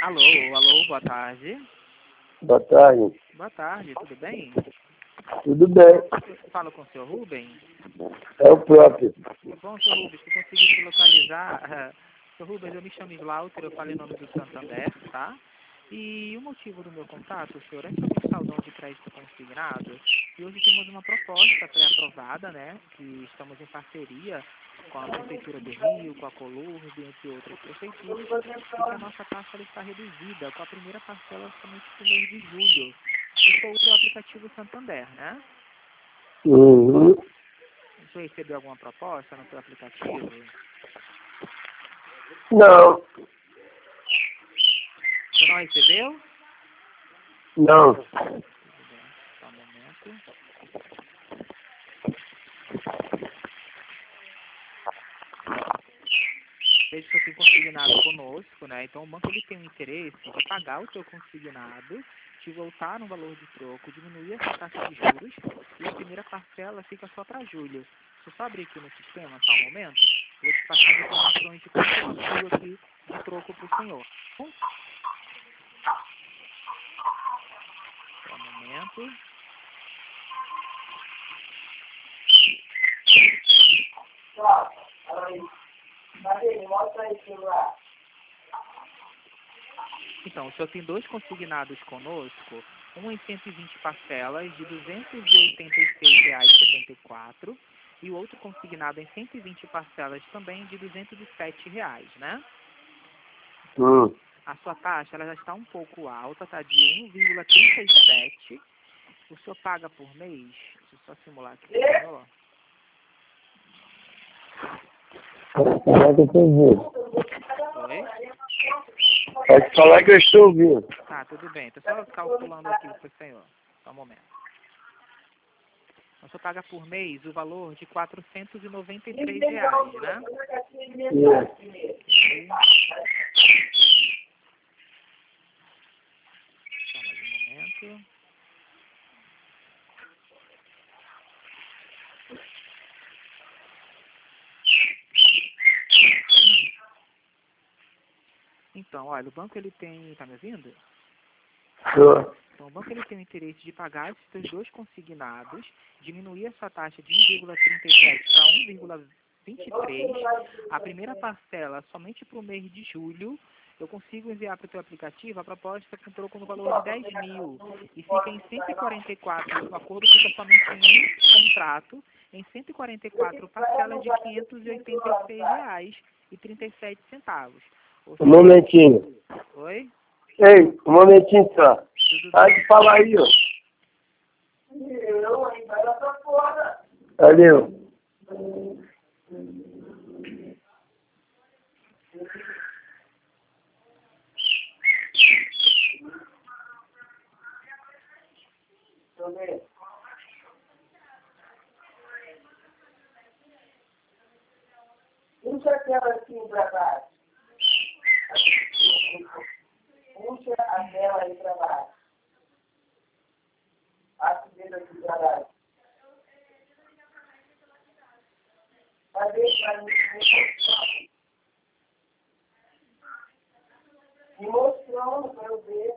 Alô, alô, boa tarde. Boa tarde. Boa tarde, tudo bem? Tudo bem. Falo com o senhor Rubem. É o próprio. Bom, senhor Rubens, se eu conseguir te localizar... Senhor Rubens, eu me chamo Slaughter, eu falei em nome do Santander, tá? E o motivo do meu contato, senhor, é sobre o saldão de crédito consignado. E hoje temos uma proposta pré-aprovada, né? Que estamos em parceria com a Prefeitura do Rio, com a Colurbe, entre outras prefeituras, e que a nossa taxa ela está reduzida, com a primeira parcela somente no mês de julho. E foi o aplicativo Santander, né? Uhum. Você recebeu alguma proposta no seu aplicativo? Não, Você não recebeu? não. Tudo bem, só um momento. Veja que eu tenho consignado conosco, né? Então o banco ele tem o interesse de pagar o seu consignado, te voltar no valor de troco, diminuir essa taxa de juros e a primeira parcela fica só para julho. Deixa eu só abrir aqui no sistema, só um momento. Vou te passar as informações de como eu consigo aqui de troco para o senhor. Só um momento. Então, o senhor tem dois consignados conosco, um em 120 parcelas de R$ 286,74 e o outro consignado em 120 parcelas também de R$ 207, né? A sua taxa ela já está um pouco alta, tá de 1,37. O senhor paga por mês? Deixa eu só simular aqui, senhor. Pode falar que eu estou ouvindo. Oi? Pode falar que eu estou ouvindo. Tá, tudo bem. Estou só calculando aqui para o senhor. Só um momento. O senhor paga por mês o valor de R$ 493, né? Ok. Só mais um momento. Então, olha, o banco ele tem... Tá me ouvindo? Estou. Então, o banco ele tem o interesse de pagar esses seus dois consignados, diminuir a sua taxa de 1,37 para 1,23. A primeira parcela somente para o mês de julho. Eu consigo enviar para o teu aplicativo a proposta com troco no valor de 10 mil. E fica em 144, o acordo fica somente em um contrato, em 144 parcelas de R$ 586,37. Ou Um seja, momentinho. oi? Ei, um momentinho só. Tudo Pode bem. falar aí, ó. Valeu. Puxa aquela assim pra baixo. Puxa aquela aí pra baixo. A primeira aqui pra baixo. Cadê pra mim? Me mostrando pra eu ver.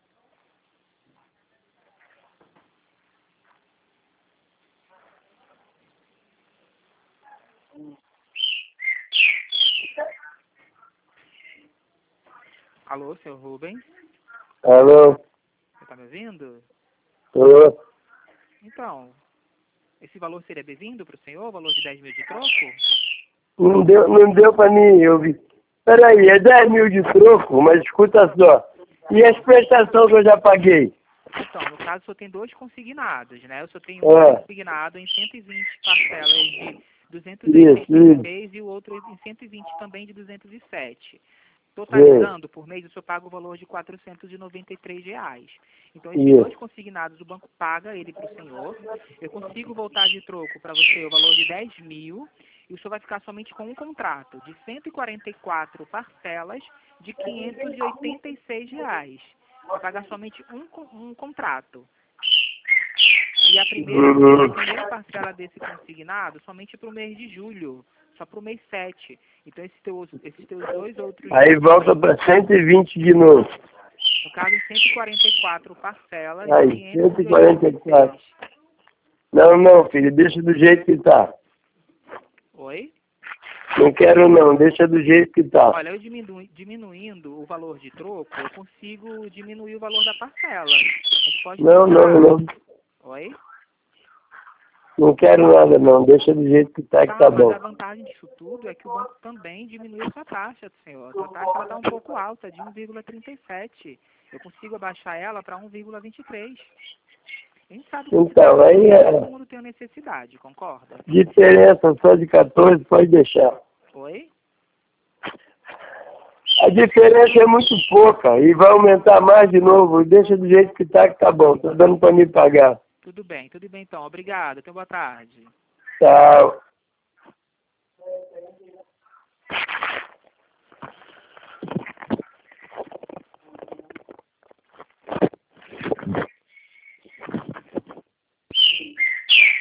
Alô, seu Rubens? Alô? Você tá me ouvindo? Tô. Então, esse valor seria bem-vindo para o senhor, o valor de 10 mil de troco? Não deu pra mim ouvir. Peraí, é 10 mil de troco, mas escuta só. E as prestações que eu já paguei? Então, no caso, o senhor tem dois consignados, né? O senhor tem um consignado em 120 parcelas de 286 e o outro em 120 também de 207. Totalizando, por mês, o senhor paga o valor de R$ 493. Então, esses dois consignados, o banco paga ele para o senhor. Eu consigo voltar de troco para você o valor de 10 mil e o senhor vai ficar somente com um contrato de 144 parcelas de R$ 586. Vai pagar somente um contrato. E a primeira parcela desse consignado somente para o mês de julho, só para o mês 7. Então esses teus dois outros... Aí volta para 120 de novo. No caso, 144 parcelas. Aí, 144. Não, filho, deixa do jeito que tá. Oi? Não quero não, deixa do jeito que tá. Olha, eu diminuindo o valor de troco, eu consigo diminuir o valor da parcela. Não. Oi? Não quero nada não, deixa do jeito que tá, que tá bom. Mas a vantagem disso tudo é que o banco também diminuiu a sua taxa, senhor. A sua taxa está um pouco alta, de 1,37. Eu consigo abaixar ela para 1,23. A gente sabe que então, aí todo mundo tem uma necessidade, concorda? Diferença só de 14, pode deixar. Oi? A diferença é muito pouca e vai aumentar mais de novo. Deixa do jeito que tá bom. Tá dando para me pagar. Tudo bem então. Obrigado. Até boa tarde. Tchau.